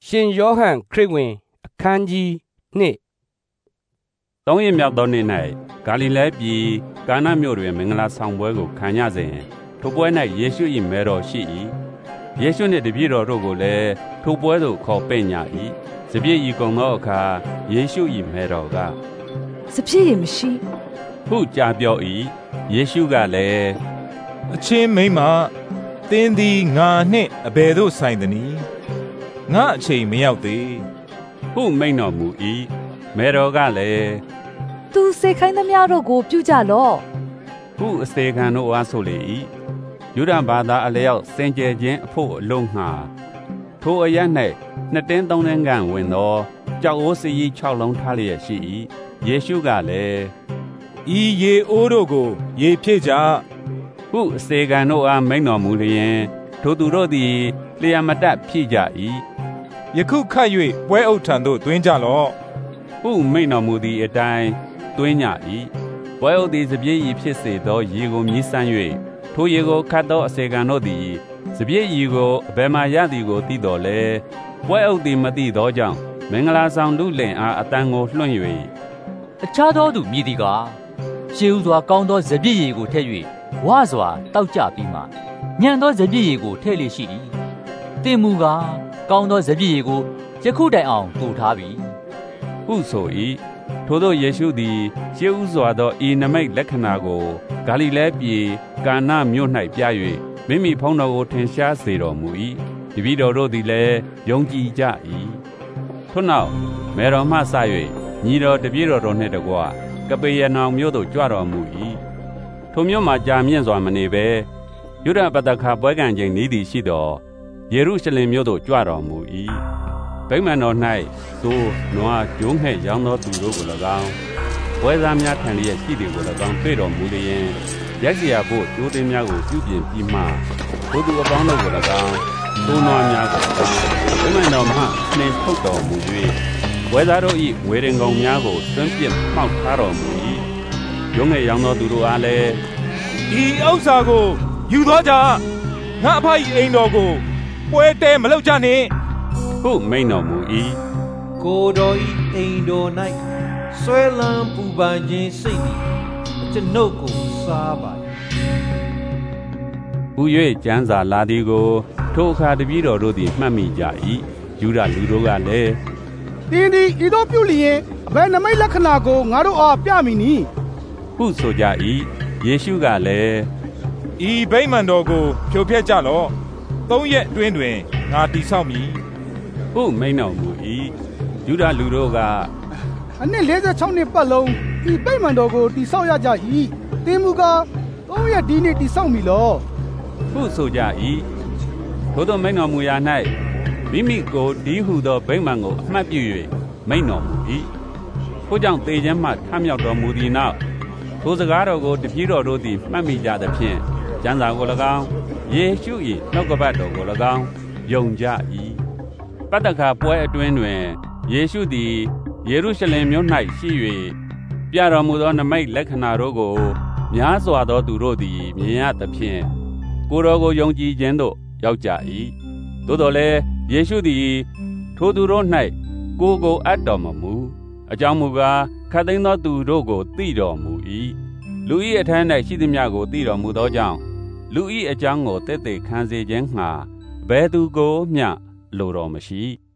ရှင်ယောဟန်ခရစ်ဝင်အခန်းကြီး2 3 ရက်မြောက်သောနေ့၌ဂါလိလဲပြည်ကာနမြို့တွင်မင်္ဂလာဆောင်ပွဲကိုခံရစဉ်ထိုပွဲ၌ယေရှု၏မဲတော်ရှိ၏ယေရှုနှင့်တပည့်တော်တို့ကိုလည်းထိုပွဲသို့ခေါ်ပင့်ကြ၏စပြည့်ဤကုံသောအခါယေရှု၏မဲတော်ကစပြည့်ရမရှိဟုကြားပြော၏ယေရှုကလည်းအချင်းမိန်းမသင်သည်ငါနှင့်အဘယ်သို့ဆိုင်သနည်းငါအချိန်မရောက်သေးဟုမိန့်တော်မူ၏မဲတော်ကလည်းသူစေခိုင်းသမျှတို့ကိုပြုကြလော့ဟုအစေခံတို့အားဆိုလေ၏ယုဒဘာသာအလျောက်စင်ကြယ်ခြင်းအဖို့အလုံးငှာထိုအရ၌နှစ်တင်းသုံးတင်းခန့်ဝင်သောကြောက်အိုးစည်း6လုံးထားလျက်ရှိ၏ယေရှုကလည်းဤရေအိုးတို့ကိုရေဖြည့်ကြဟုအစေခံတို့အားမိန့်တော်မူလျင်ထိုသူတို့သည်လျာမတတ်ဖြည့်ကြ၏ယခုခတ်၍ပွဲအုပ်ထံသို့တွင်ကြလော့ဟုမိန့်တော်မူသည့်အတိုင်းတွင်ကြ၏ပွဲအုပ်သည်စပြည့်ဤဖြစ်စေသောရေကိုမြည်ဆန်း၍ထိုရေကိုခတ်သောအစေခံတို့သည်စပြည့်ဤကိုအဘယ်မှရသည်ကိုသိတော်လဲပွဲအုပ်သည်မသိသောကြောင့်မင်္ဂလာဆောင်လူလင်အားအတန်ကိုလွှင့်၍အခြားသောသူမြည်သည်ကရှေးဥစွာကောင်းသောစပြည့်ရေကိုထည့်၍ဝါစွာတောက်ကြပြီးမှညံသောစပြည့်ရေကိုထည့်လေရှိ၏တင်မူကားကောင်းသောစပြည့်ရေကိုယခုတိုင်အောင်တူထားပြီဟုဆို၏ထိုသောယေရှုသည်ရှေးဥစွာသောဤနမိတ်လက္ခဏာကိုဂါလိလဲပြည်ကာနမြို့၌ပြ၍မိမိဖုံးတော်ကိုထင်ရှားစေတော်မူ၏တပည့်တော်တို့သည်လည်းယုံကြည်ကြ၏ထို့နောက်မေတော်မှစ၍ညီတော်တပည့်တော်တို့နှင့်တကွကပေရနောင်မြို့သို့ကြွတော်မူ၏ထိုမြို့မှာကြာမြင့်စွာမနေဘဲယုဒပတ္တခါပွဲကံချိန်နီးသည်ရှိသောယေရုရှလင်မြို့သို့ကြွတော်မူ၏ဗိမာန်တော်၌သိုးနွားကျိုးငှက်ရောင်းသောသူတို့ကို၎င်းပွဲစားများခံလျက်ရှိသည်ကို၎င်းတွေ့တော်မူလျင်ရက်စရာဖို့ကျိုးသိမ်းများကိုပြုပြင်ပြီးမှထိုသူအပေါင်းတို့ကို၎င်းသိုးနွားများကို၎င်းဗိမာန်တော်မှနှင်ထုတ်တော်မူ၍ပွဲစားတို့၏ဝေရင်ကုံများကိုတွန်းပြစ်မှောက်ထားတော်မူ၏ကျိုးငှက်ရောင်းသောသူတို့အားလည်းဤဥစ္စာကိုယူသွားကြငါအဖ၏အိမ်တော်ကိုပွဲတဲမလုပ်ကြနှင့်ဟုမိန့်တော်မူ၏ကိုတော်၏အိမ်တော်၌ဆွဲလန်းပူပန်ခြင်းစိတ်သည်ကျွန်ုပ်ကိုစားပါ၏ဟူ၍ကျမ်းစာလာသည်ကိုထိုအခါတပည့်တော်တို့သည်မှတ်မိကြ၏ယူဒလူတို့ကလည်းသင်သည်ဤသို့ပြုလျင်ဘယ်နမိတ်လက္ခဏာကိုငါတို့အားပြမည်နည်းဟုဆိုကြ၏ယေရှုကလည်းဤဗိမာန်တော်ကိုဖြိုဖျက်ကြလော့3 ရက်အတွင်းတွင်ငါတည်ဆောက်မည်ဟုမိန့်တော်မူ၏ယူဒလူတို့ကအနှစ်46နှစ်ပတ်လုံးဤဗိမာန်တော်ကိုတည်ဆောက်ရကြ၏သင်မူကား3 ရက်ဒီနေ့တည်ဆောက်မည်လောဟုဆိုကြ၏ထို့သောမိန့်တော်မူရာ၌မိမိကိုဒီဟုသောဗိမာန်ကိုအမှတ်ပြု၍မိန့်တော်မူ၏ထို့ကြောင့်သေခြင်းမှထမြောက်တော်မူသည့်နောက်ထိုစကားတော်ကိုတပည့်တော်တို့သည်မှတ်မိကြသဖြင့်ကျမ်းစာကို၎င်းယေရှု၏နှုတ်ကပတ်တော်ကို၎င်းယုံကြ၏ပတ္တခါပွဲအတွင်းတွင်ယေရှုသည်ယေရုရှလင်မြို့၌ရှိ၍ပြတော်မူသောနမိတ်လက္ခဏာတို့ကိုများစွာသောသူတို့သည်မြင်ရသဖြင့်ကိုယ်တော်ကိုယုံကြည်ခြင်းသို့ရောက်ကြ၏သို့တော်လည်းယေရှုသည်ထိုသူတို့၌ကိုယ်အပ်တော်မမူအကြောင်းမူကားခတ်သိမ်းသောသူတို့ကိုသိတော်မူ၏လူ၏အထက်၌ရှိသည်များကိုသိတော်မူသောကြောင့်လူ၏အကြောင်းကိုတည်တည်ခံစေခြင်းငှာဘယ်သူကိုမျှလိုတော်မရှိ